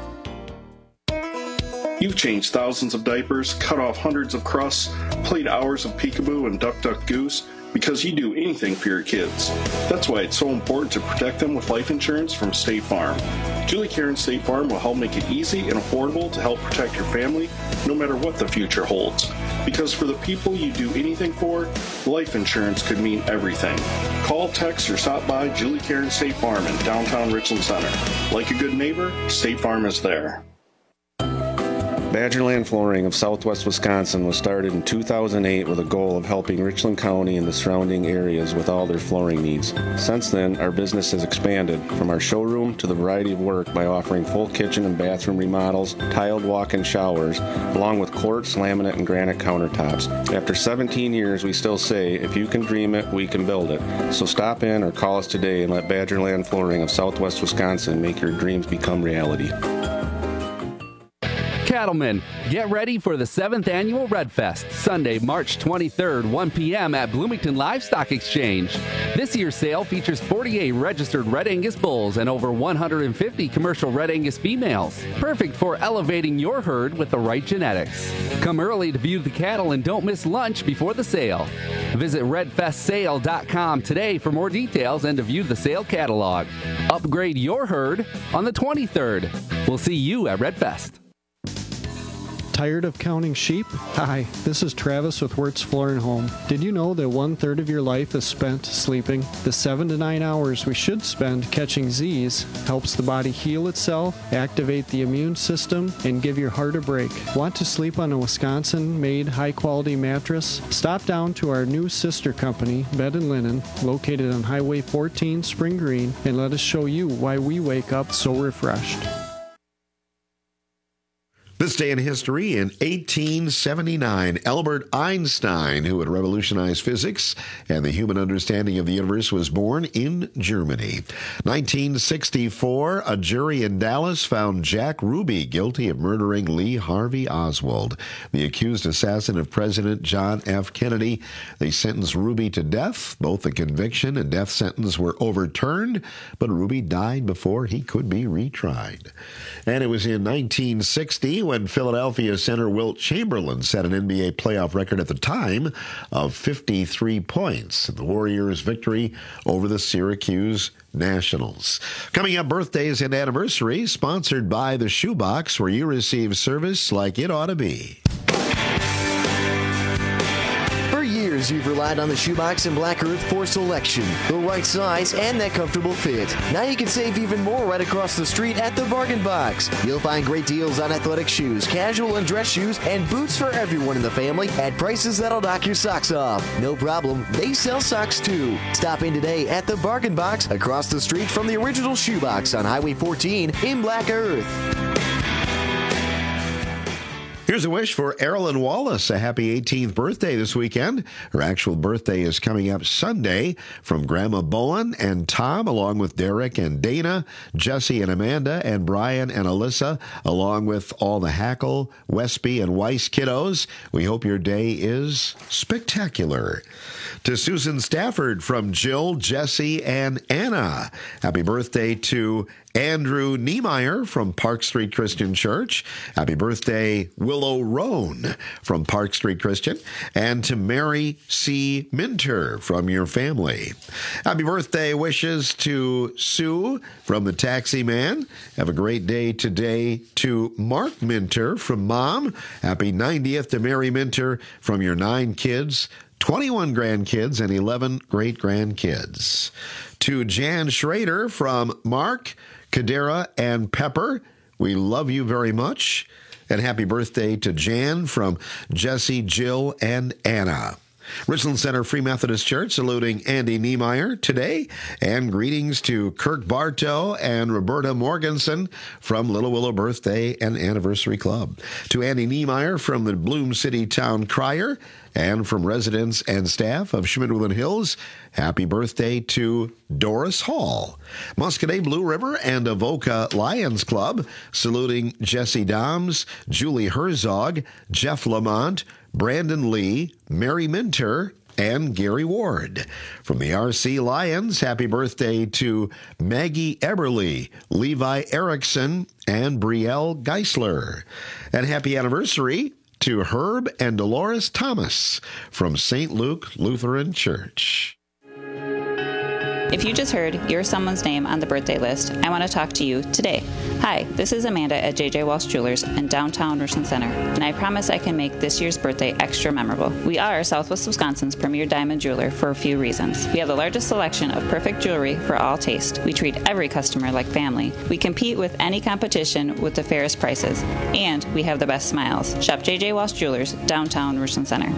You've changed thousands of diapers, cut off hundreds of crusts, played hours of peekaboo and duck duck goose, because you do anything for your kids. That's why it's so important to protect them with life insurance from State Farm. Julie Karen State Farm will help make it easy and affordable to help protect your family no matter what the future holds. Because for the people you do anything for, life insurance could mean everything. Call, text, or stop by Julie Karen State Farm in downtown Richland Center. Like a good neighbor, State Farm is there. Badgerland Flooring of Southwest Wisconsin was started in two thousand eight with a goal of helping Richland County and the surrounding areas with all their flooring needs. Since then, our business has expanded from our showroom to the variety of work by offering full kitchen and bathroom remodels, tiled walk-in showers, along with quartz, laminate, and granite countertops. After seventeen years, we still say, if you can dream it, we can build it. So stop in or call us today and let Badgerland Flooring of Southwest Wisconsin make your dreams become reality. Cattlemen, get ready for the seventh Annual Red Fest, Sunday, March twenty-third, one p.m. at Bloomington Livestock Exchange. This year's sale features forty-eight registered Red Angus bulls and over one hundred fifty commercial Red Angus females, perfect for elevating your herd with the right genetics. Come early to view the cattle and don't miss lunch before the sale. Visit red fest sale dot com today for more details and to view the sale catalog. Upgrade your herd on the twenty-third. We'll see you at Red Fest. Tired of counting sheep? Hi, this is Travis with Wirtz Floor and Home. Did you know that one third of your life is spent sleeping? The seven to nine hours we should spend catching Z's helps the body heal itself, activate the immune system, and give your heart a break. Want to sleep on a Wisconsin-made high-quality mattress? Stop down to our new sister company, Bed and Linen, located on Highway fourteen, Spring Green, and let us show you why we wake up so refreshed. This day in history, in eighteen seventy-nine, Albert Einstein, who would revolutionize physics and the human understanding of the universe, was born in Germany. nineteen sixty-four, a jury in Dallas found Jack Ruby guilty of murdering Lee Harvey Oswald, the accused assassin of President John F. Kennedy. They sentenced Ruby to death. Both the conviction and death sentence were overturned, but Ruby died before he could be retried. And it was in nineteen sixty when Philadelphia center Wilt Chamberlain set an N B A playoff record at the time of fifty-three points in the Warriors' victory over the Syracuse Nationals. Coming up, birthdays and anniversaries, sponsored by the Shoebox, where you receive service like it ought to be. You've relied on the Shoebox and Black Earth for selection, the right size, and that comfortable fit. Now you can save even more right across the street at the Bargain Box. You'll find great deals on athletic shoes, casual and dress shoes, and boots for everyone in the family at prices that'll knock your socks off. No problem, they sell socks too. Stop in today at the Bargain Box across the street from the original Shoebox on Highway fourteen in Black Earth. Here's a wish for Erilyn Wallace, a happy eighteenth birthday this weekend. Her actual birthday is coming up Sunday, from Grandma Bowen and Tom, along with Derek and Dana, Jesse and Amanda, and Brian and Alyssa, along with all the Hackle, Westby, and Weiss kiddos. We hope your day is spectacular. To Susan Stafford from Jill, Jesse, and Anna. Happy birthday to Andrew Niemeyer from Park Street Christian Church. Happy birthday, Willow Roan from Park Street Christian. And to Mary C. Minter from your family. Happy birthday wishes to Sue from the Taxi Man. Have a great day today to Mark Minter from Mom. Happy ninetieth to Mary Minter from your nine kids, twenty-one grandkids, and eleven great-grandkids. To Jan Schrader from Mark, Kadera, and Pepper, we love you very much. And happy birthday to Jan from Jesse, Jill, and Anna. Richland Center Free Methodist Church saluting Andy Niemeyer today. And greetings to Kirk Bartow and Roberta Morganson from Little Willow Birthday and Anniversary Club. To Andy Niemeyer from the Bloom City Town Crier. And from residents and staff of Schmidt-Woodland Hills, happy birthday to Doris Hall. Muscadet Blue River and Avoca Lions Club, saluting Jesse Doms, Julie Herzog, Jeff Lamont, Brandon Lee, Mary Minter, and Gary Ward. From the R C Lions, happy birthday to Maggie Eberly, Levi Erickson, and Brielle Geisler. And happy anniversary to Herb and Dolores Thomas from Saint Luke Lutheran Church. If you just heard your someone's name on the birthday list, I want to talk to you today. Hi, this is Amanda at J J Walsh Jewelers in downtown Richland Center, and I promise I can make this year's birthday extra memorable. We are Southwest Wisconsin's premier diamond jeweler for a few reasons. We have the largest selection of perfect jewelry for all taste. We treat every customer like family. We compete with any competition with the fairest prices, and we have the best smiles. Shop J J Walsh Jewelers, downtown Richland Center.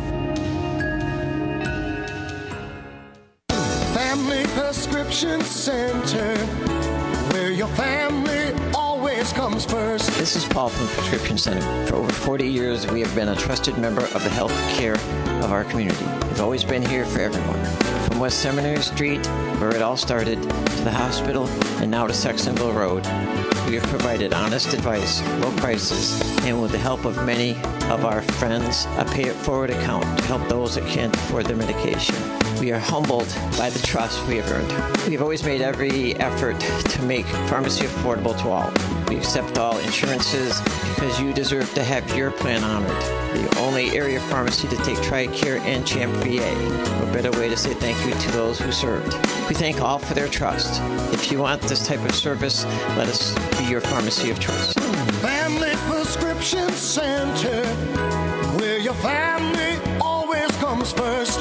Prescription Center, where your family always comes first. This is Paul from Prescription Center. For over forty years, we have been a trusted member of the health care of our community. We've always been here for everyone. From West Seminary Street, where it all started, to the hospital, and now to Sextonville Road. we have provided honest advice, low prices, and with the help of many of our friends, a pay-it-forward account to help those that can't afford their medication. We are humbled by the trust we have earned. We have always made every effort to make pharmacy affordable to all. We accept all insurances because you deserve to have your plan honored. The only area pharmacy to take TRICARE and CHAMP V A. What better way to say thank you to those who served. We thank all for their trust. If you want this type of service, let us be your pharmacy of choice. Family Prescription Center, where your family always comes first.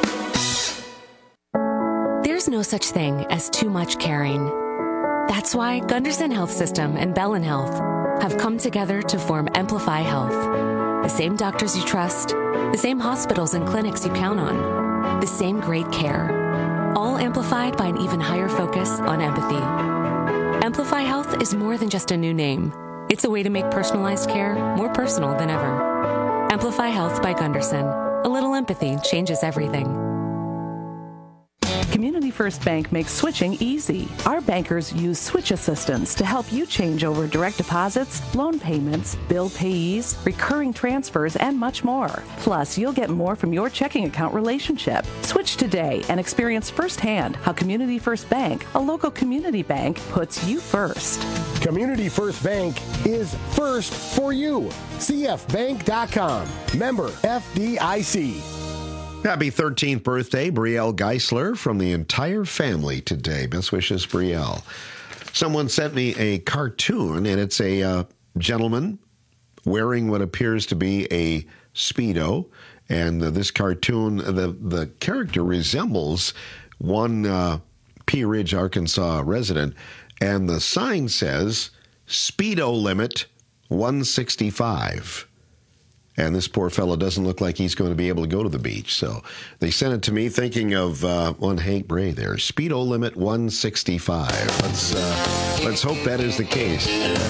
There's no such thing as too much caring. That's why Gunderson Health System and Bellin Health have come together to form Amplify Health. The same doctors you trust, the same hospitals and clinics you count on, the same great care, all amplified by an even higher focus on empathy. Amplify Health is more than just a new name. It's a way to make personalized care more personal than ever. Amplify Health by Gunderson. A little empathy changes everything. Community First Bank makes switching easy. Our bankers use switch assistance to help you change over direct deposits, loan payments, bill payees, recurring transfers, and much more. Plus, you'll get more from your checking account relationship. Switch today and experience firsthand how Community First Bank, a local community bank, puts you first. Community First Bank is first for you. C F bank dot com. Member F D I C. Happy thirteenth birthday, Brielle Geisler, from the entire family today. Best wishes, Brielle. Someone sent me a cartoon, and it's a uh, gentleman wearing what appears to be a Speedo. And uh, this cartoon, the, the character resembles one uh, Pea Ridge, Arkansas resident. And the sign says, Speedo limit one sixty-five. And this poor fellow doesn't look like he's going to be able to go to the beach. So they sent it to me thinking of uh, one Hank Bray there. Speedo limit one sixty-five. Let's, uh, let's hope that is the case.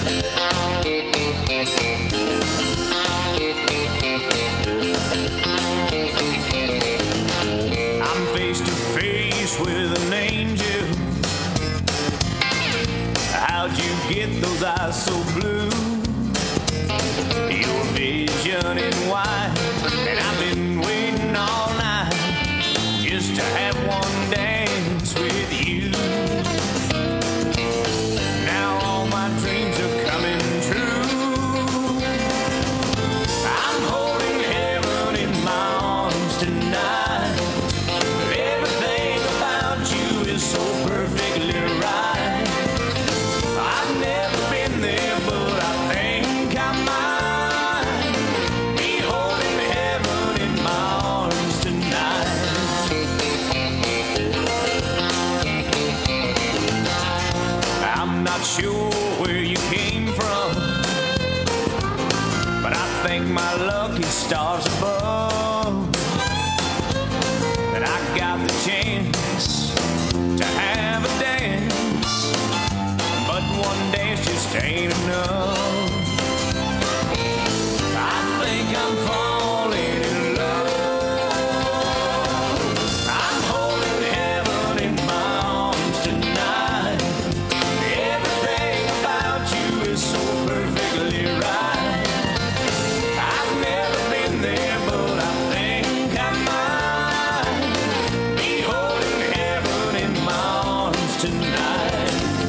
I'm face to face with an angel. How'd you get those eyes so blue? Your vision in white, and I've been waiting all night just to have one dance with you. Now all my dreams are coming true. I'm holding heaven in my arms tonight. Everything about you is so perfectly right. I've never been there, but I think I might. Sure where you came from, but I thank my lucky stars above that I got the chance to have a dance, but one dance just ain't enough. I think I'm falling in love. I'm holding heaven in my arms tonight. So perfectly right. I've never been there, but I think I might be holding heaven in my arms tonight.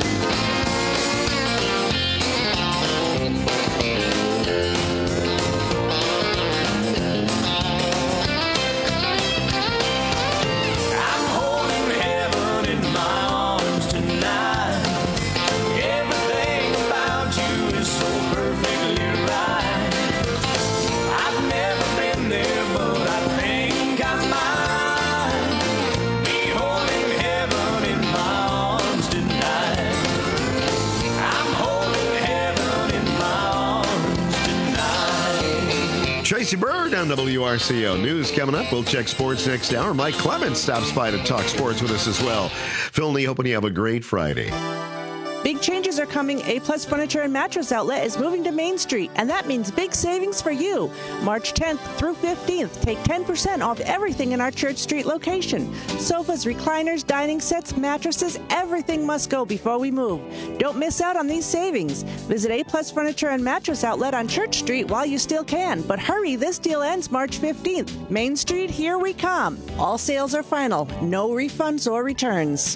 I'm holding heaven in my arms tonight. Everything about you is so perfectly right. I've never been there, but I think I might be holding heaven in my arms tonight. I'm holding heaven in my arms tonight. Tracy Bird on W R C O. News coming up. We'll check sports next hour. Mike Clemens stops by to talk sports with us as well. Phil Lee, hoping you have a great Friday. Big changes are coming. A-Plus Furniture and Mattress Outlet is moving to Main Street, and that means big savings for you. March tenth through fifteenth, take ten percent off everything in our Church Street location. Sofas, recliners, dining sets, mattresses, everything must go before we move. Don't miss out on these savings. Visit A-Plus Furniture and Mattress Outlet on Church Street while you still can. But hurry, this deal ends March fifteenth. Main Street, here we come. All sales are final. No refunds or returns.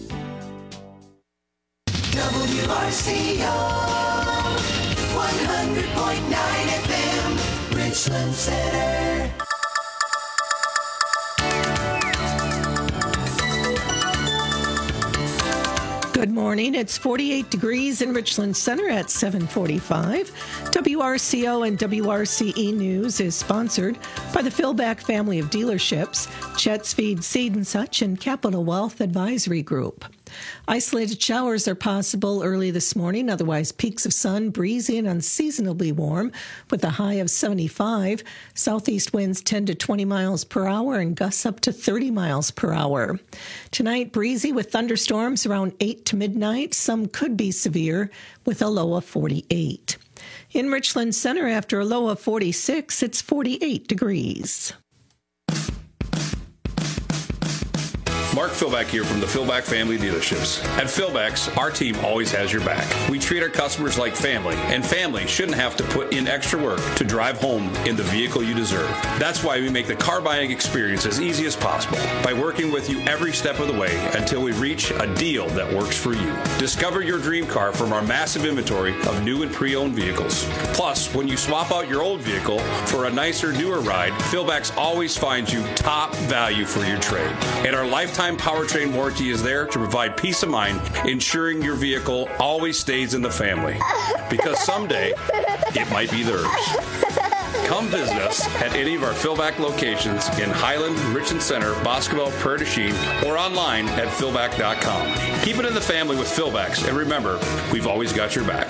W R C O one hundred point nine F M, Richland Center. Good morning. It's forty-eight degrees in Richland Center at seven forty-five. W R C O and W R C E News is sponsored by the Philback family of dealerships, Chet's Feed, Seed and Such, and Capital Wealth Advisory Group. Isolated showers are possible early this morning, otherwise peaks of sun, breezy and unseasonably warm with a high of seventy-five. Southeast winds ten to twenty miles per hour and gusts up to thirty miles per hour. Tonight, breezy with thunderstorms around eight to midnight. Some could be severe with a low of forty-eight. In Richland Center, after a low of forty-six, it's forty-eight degrees. Mark Philback here from the Philback family dealerships. At Philback's, our team always has your back. We treat our customers like family, and family shouldn't have to put in extra work to drive home in the vehicle you deserve. That's why we make the car buying experience as easy as possible by working with you every step of the way until we reach a deal that works for you. Discover your dream car from our massive inventory of new and pre-owned vehicles. Plus, when you swap out your old vehicle for a nicer, newer ride, Philback's always finds you top value for your trade. And our lifetime powertrain warranty is there to provide peace of mind, ensuring your vehicle always stays in the family. Because someday, it might be theirs. Come visit us at any of our Philback locations in Highland, Richland Center, Boscobel, Prairie du Chien, or online at philback dot com. Keep it in the family with Philbacks, and remember, we've always got your back.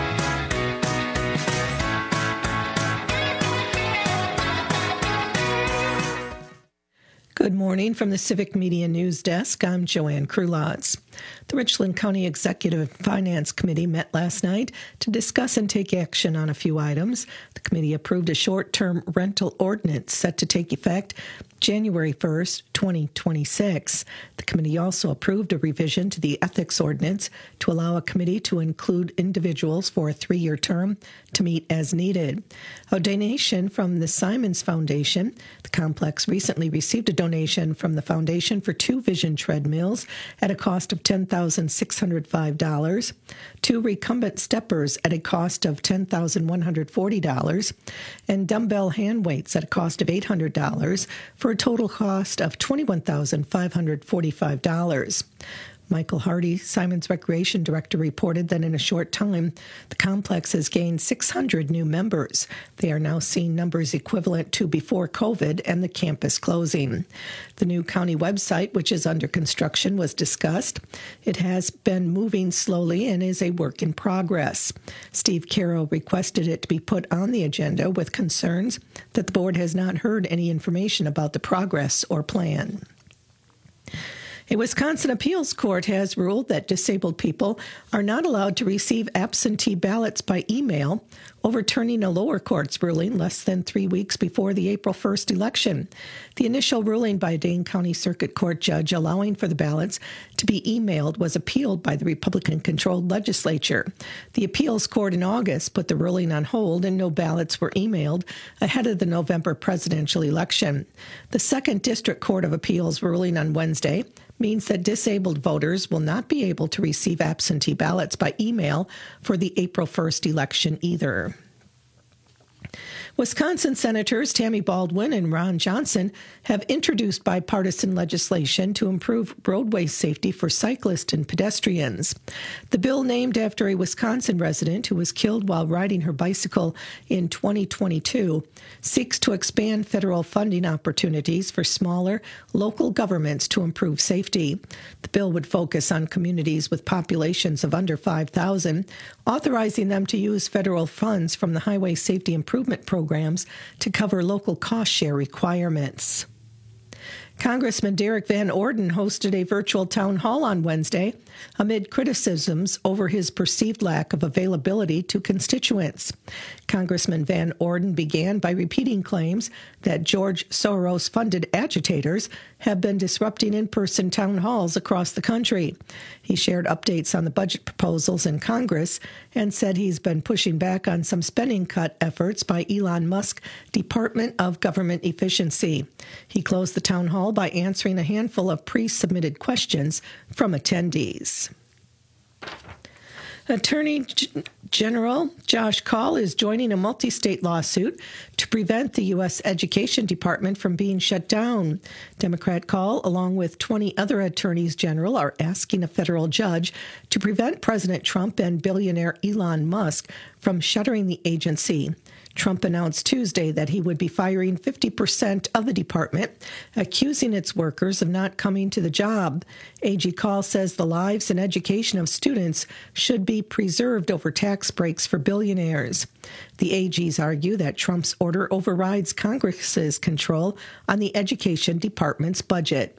Good morning from the Civic Media News Desk. I'm Joanne Krulotz. The Richland County Executive Finance Committee met last night to discuss and take action on a few items. The committee approved a short-term rental ordinance set to take effect January first, twenty twenty-six. The committee also approved a revision to the ethics ordinance to allow a committee to include individuals for a three-year term to meet as needed. A donation from the Simons Foundation. The complex recently received a donation from the foundation for two Vision treadmills at a cost of ten thousand six hundred five dollars, two recumbent steppers at a cost of ten thousand one hundred forty dollars, and dumbbell hand weights at a cost of eight hundred dollars for a total cost of twenty-one thousand five hundred forty-five dollars. Michael Hardy, Simons Recreation Director, reported that in a short time, the complex has gained six hundred new members. They are now seeing numbers equivalent to before COVID and the campus closing. The new county website, which is under construction, was discussed. It has been moving slowly and is a work in progress. Steve Carroll requested it to be put on the agenda with concerns that the board has not heard any information about the progress or plan. A Wisconsin appeals court has ruled that disabled people are not allowed to receive absentee ballots by email, overturning a lower court's ruling less than three weeks before the April first election. The initial ruling by a Dane County Circuit Court judge allowing for the ballots to be emailed was appealed by the Republican-controlled legislature. The appeals court in August put the ruling on hold and no ballots were emailed ahead of the November presidential election. The Second District Court of Appeals ruling on Wednesday means that disabled voters will not be able to receive absentee ballots by email for the April first election either. Wisconsin Senators Tammy Baldwin and Ron Johnson have introduced bipartisan legislation to improve roadway safety for cyclists and pedestrians. The bill, named after a Wisconsin resident who was killed while riding her bicycle in twenty twenty-two, seeks to expand federal funding opportunities for smaller local governments to improve safety. The bill would focus on communities with populations of under five thousand, authorizing them to use federal funds from the Highway Safety Improvement Programs to cover local cost share requirements. Congressman Derek Van Orden hosted a virtual town hall on Wednesday amid criticisms over his perceived lack of availability to constituents. Congressman Van Orden began by repeating claims that George Soros-funded agitators have been disrupting in-person town halls across the country. He shared updates on the budget proposals in Congress and said he's been pushing back on some spending cut efforts by Elon Musk's Department of Government Efficiency. He closed the town hall by answering a handful of pre-submitted questions from attendees. Attorney General Josh Kaul is joining a multi-state lawsuit to prevent the U S Education Department from being shut down. Democrat Kaul, along with twenty other attorneys general, are asking a federal judge to prevent President Trump and billionaire Elon Musk from shuttering the agency. Trump announced Tuesday that he would be firing fifty percent of the department, accusing its workers of not coming to the job. A G Kaul says the lives and education of students should be preserved over tax breaks for billionaires. The A Gs argue that Trump's order overrides Congress's control on the education department's budget.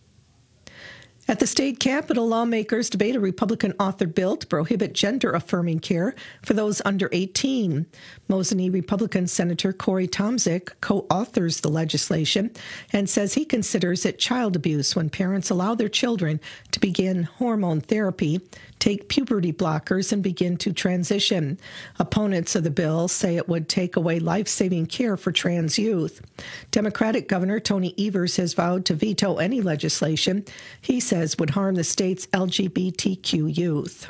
At the state capitol, lawmakers debate a Republican-authored bill to prohibit gender-affirming care for those under eighteen. Mosinee Republican Senator Corey Tomczyk co-authors the legislation and says he considers it child abuse when parents allow their children to begin hormone therapy, take puberty blockers, and begin to transition. Opponents of the bill say it would take away life-saving care for trans youth. Democratic Governor Tony Evers has vowed to veto any legislation he says would harm the state's L G B T Q youth.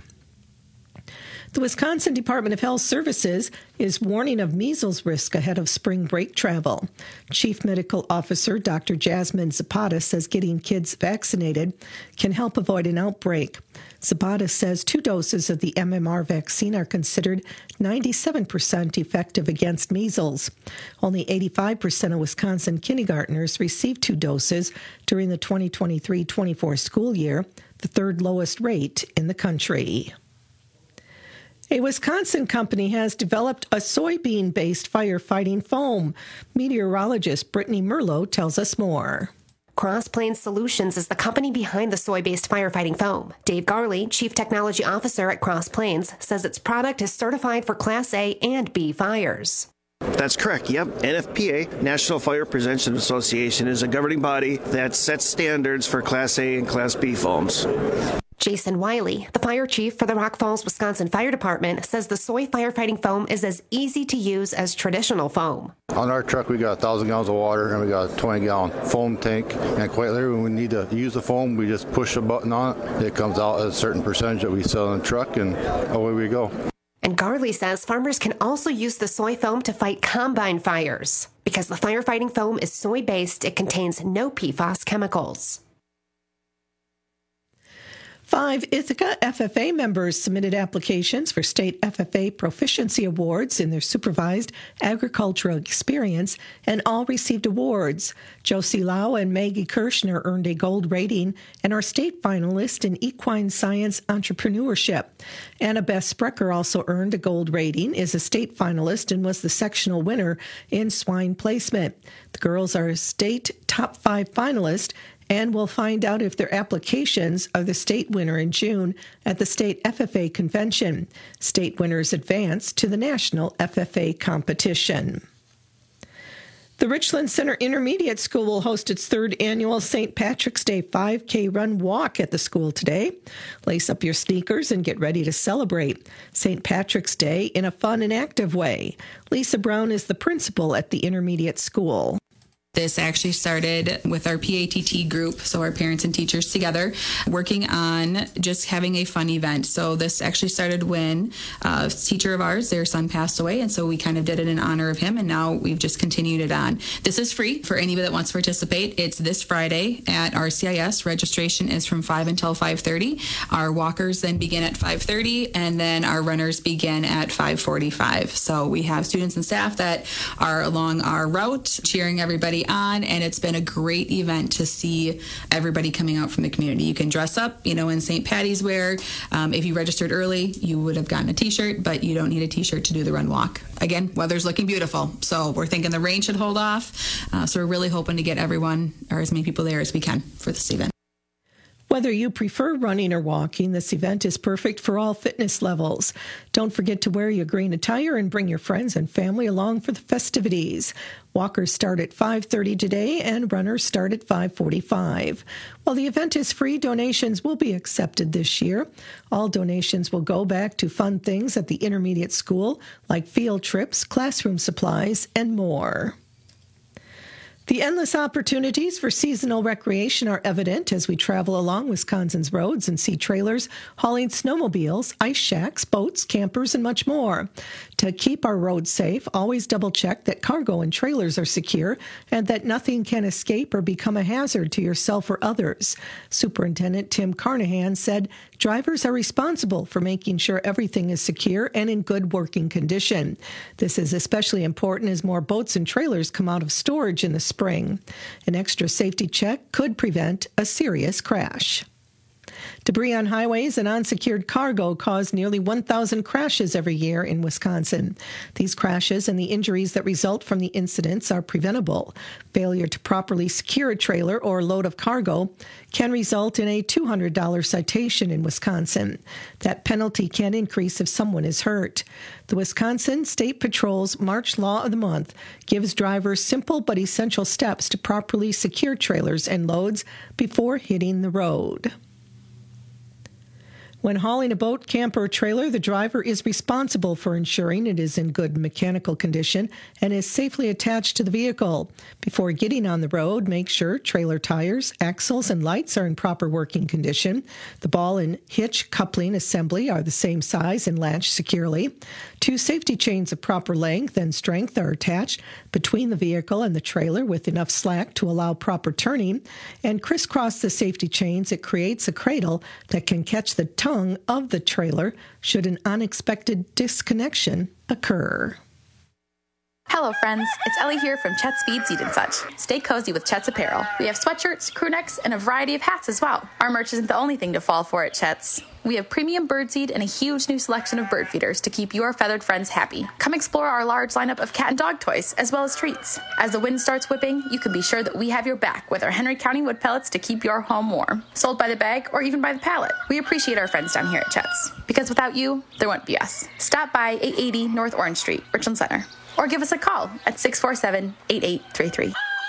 The Wisconsin Department of Health Services is warning of measles risk ahead of spring break travel. Chief Medical Officer Doctor Jasmine Zapata says getting kids vaccinated can help avoid an outbreak. Zapata says two doses of the M M R vaccine are considered ninety-seven percent effective against measles. Only eighty-five percent of Wisconsin kindergartners received two doses during the twenty twenty-three twenty-four school year, the third lowest rate in the country. A Wisconsin company has developed a soybean-based firefighting foam. Meteorologist Brittany Merlot tells us more. Cross Plains Solutions is the company behind the soy-based firefighting foam. Dave Garley, Chief Technology Officer at Cross Plains, says its product is certified for Class A and B fires. That's correct, yep. N F P A, National Fire Prevention Association, is a governing body that sets standards for Class A and Class B foams. Jason Wiley, the fire chief for the Rock Falls, Wisconsin Fire Department, says the soy firefighting foam is as easy to use as traditional foam. On our truck, we got one thousand gallons of water, and we got a twenty gallon foam tank. And quite literally, when we need to use the foam, we just push a button on it. It comes out at a certain percentage that we sell in the truck, and away we go. And Garley says farmers can also use the soy foam to fight combine fires. Because the firefighting foam is soy-based, it contains no P FAS chemicals. Five Ithaca F F A members submitted applications for state F F A proficiency awards in their supervised agricultural experience, and all received awards. Josie Lau and Maggie Kirshner earned a gold rating and are state finalists in equine science entrepreneurship. Anna Beth Sprecher also earned a gold rating, is a state finalist, and was the sectional winner in swine placement. The girls are a state top five finalists, and we'll find out if their applications are the state winner in June at the state F F A convention. State winners advance to the national F F A competition. The Richland Center Intermediate School will host its third annual Saint Patrick's Day five K run walk at the school today. Lace up your sneakers and get ready to celebrate Saint Patrick's Day in a fun and active way. Lisa Brown is the principal at the intermediate school. This actually started with our P A T T group, so our parents and teachers together, working on just having a fun event. So this actually started when a teacher of ours, their son passed away, and so we kind of did it in honor of him, and now we've just continued it on. This is free for anybody that wants to participate. It's this Friday at R C I S. Registration is from five until five thirty. Our walkers then begin at five thirty, and then our runners begin at five forty-five. So we have students and staff that are along our route cheering everybody party on, and it's been a great event to see everybody coming out from the community. You can dress up, you know, in Saint Patty's wear. Um, if you registered early, you would have gotten a t-shirt, but you don't need a t-shirt to do the run walk. Again, weather's looking beautiful, so we're thinking the rain should hold off. Uh, so we're really hoping to get everyone, or as many people there as we can for this event. Whether you prefer running or walking, this event is perfect for all fitness levels. Don't forget to wear your green attire and bring your friends and family along for the festivities. Walkers start at five thirty today and runners start at five forty-five. While the event is free, donations will be accepted this year. All donations will go back to fun things at the intermediate school, like field trips, classroom supplies, and more. The endless opportunities for seasonal recreation are evident as we travel along Wisconsin's roads and see trailers hauling snowmobiles, ice shacks, boats, campers, and much more. To keep our roads safe, always double-check that cargo and trailers are secure and that nothing can escape or become a hazard to yourself or others. Superintendent Tim Carnahan said drivers are responsible for making sure everything is secure and in good working condition. This is especially important as more boats and trailers come out of storage in the spring. An extra safety check could prevent a serious crash. Debris on highways and unsecured cargo cause nearly one thousand crashes every year in Wisconsin. These crashes and the injuries that result from the incidents are preventable. Failure to properly secure a trailer or load of cargo can result in a two hundred dollars citation in Wisconsin. That penalty can increase if someone is hurt. The Wisconsin State Patrol's March Law of the Month gives drivers simple but essential steps to properly secure trailers and loads before hitting the road. When hauling a boat, camper, or trailer, the driver is responsible for ensuring it is in good mechanical condition and is safely attached to the vehicle. Before getting on the road, make sure trailer tires, axles, and lights are in proper working condition. The ball and hitch coupling assembly are the same size and latch securely. Two safety chains of proper length and strength are attached between the vehicle and the trailer with enough slack to allow proper turning. And crisscross the safety chains, it creates a cradle that can catch the tongue of the trailer should an unexpected disconnection occur. Hello friends, it's Ellie here from Chet's Feed Seed and Such. Stay cozy with Chet's apparel. We have sweatshirts, crew necks, and a variety of hats as well. Our merch isn't the only thing to fall for at Chet's. We have premium birdseed and a huge new selection of bird feeders to keep your feathered friends happy. Come explore our large lineup of cat and dog toys, as well as treats. As the wind starts whipping, you can be sure that we have your back with our Henry County wood pellets to keep your home warm. Sold by the bag or even by the pallet. We appreciate our friends down here at Chet's, because without you, there wouldn't be us. Stop by eight eighty North Orange Street, Richland Center, or give us a call at six four seven, eight eight three three.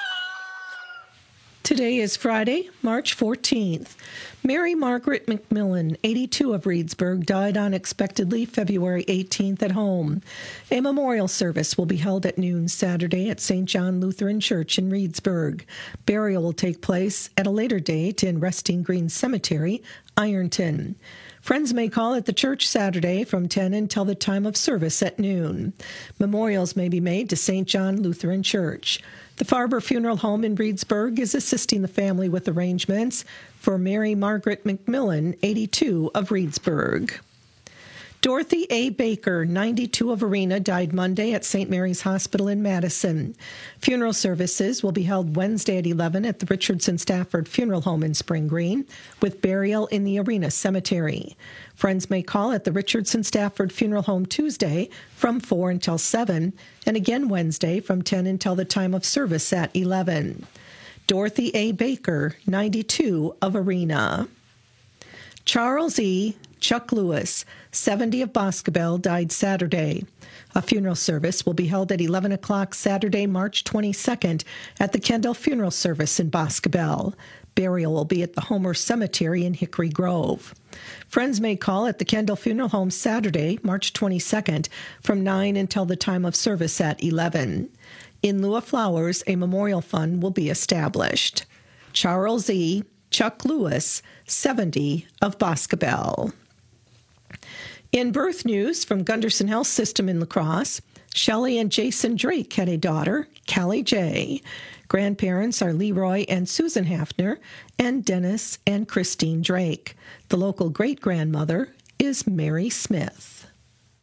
Today is Friday, March fourteenth. Mary Margaret McMillan, eighty-two, of Reedsburg, died unexpectedly February eighteenth at home. A memorial service will be held at noon Saturday at Saint John Lutheran Church in Reedsburg. Burial will take place at a later date in Resting Green Cemetery, Ironton. Friends may call at the church Saturday from ten until the time of service at noon. Memorials may be made to Saint John Lutheran Church. The Farber Funeral Home in Reedsburg is assisting the family with arrangements for Mary Margaret McMillan, eighty-two, of Reedsburg. Dorothy A. Baker, ninety-two, of Arena, died Monday at Saint Mary's Hospital in Madison. Funeral services will be held Wednesday at eleven at the Richardson Stafford Funeral Home in Spring Green, with burial in the Arena Cemetery. Friends may call at the Richardson Stafford Funeral Home Tuesday from four until seven, and again Wednesday from ten until the time of service at eleven. Dorothy A. Baker, ninety-two, of Arena. Charles E. Chuck Lewis, seventy, of Boscobel, died Saturday. A funeral service will be held at eleven o'clock Saturday, March twenty-second, at the Kendall Funeral Service in Boscobel. Burial will be at the Homer Cemetery in Hickory Grove. Friends may call at the Kendall Funeral Home Saturday, March twenty-second, from nine until the time of service at eleven. In lieu of flowers, a memorial fund will be established. Charles E. Chuck Lewis, seventy, of Boscobel. In birth news from Gunderson Health System in La Crosse, Shelley and Jason Drake had a daughter, Callie J. Grandparents are Leroy and Susan Hafner, and Dennis and Christine Drake. The local great-grandmother is Mary Smith.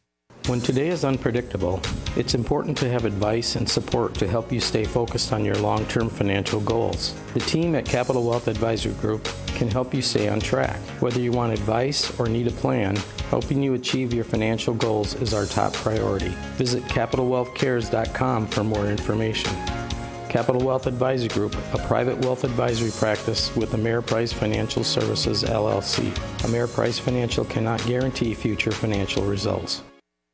When today is unpredictable, it's important to have advice and support to help you stay focused on your long-term financial goals. The team at Capital Wealth Advisory Group can help you stay on track. Whether you want advice or need a plan, helping you achieve your financial goals is our top priority. Visit capital wealth cares dot com for more information. Capital Wealth Advisory Group, a private wealth advisory practice with Ameriprise Financial Services, L L C. Ameriprise Financial cannot guarantee future financial results.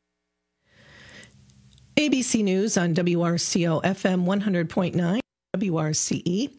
A B C News on W R C O F M one hundred point nine, W R C E.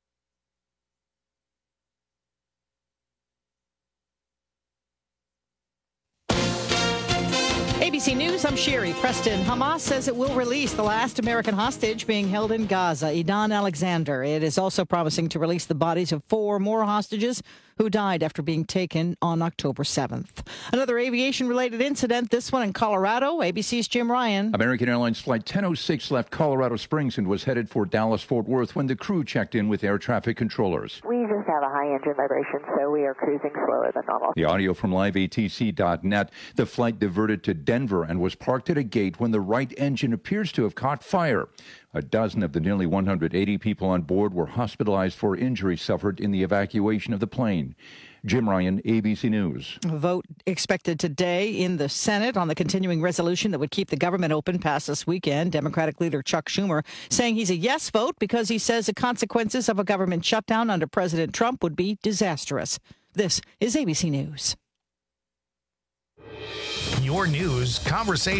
A B C News, I'm Sherry Preston. Hamas says it will release the last American hostage being held in Gaza, Idan Alexander. It is also promising to release the bodies of four more hostages who died after being taken on October seventh. Another aviation-related incident, this one in Colorado. A B C's Jim Ryan. American Airlines Flight ten oh six left Colorado Springs and was headed for Dallas-Fort Worth when the crew checked in with air traffic controllers. We just have a high engine vibration, so we are cruising slower than normal. The audio from live A T C dot net. The flight diverted to Denver and was parked at a gate when the right engine appears to have caught fire. A dozen of the nearly one hundred eighty people on board were hospitalized for injuries suffered in the evacuation of the plane. Jim Ryan, A B C News. A vote expected today in the Senate on the continuing resolution that would keep the government open past this weekend. Democratic leader Chuck Schumer saying he's a yes vote because he says the consequences of a government shutdown under President Trump would be disastrous. This is A B C News. Your news, conversation.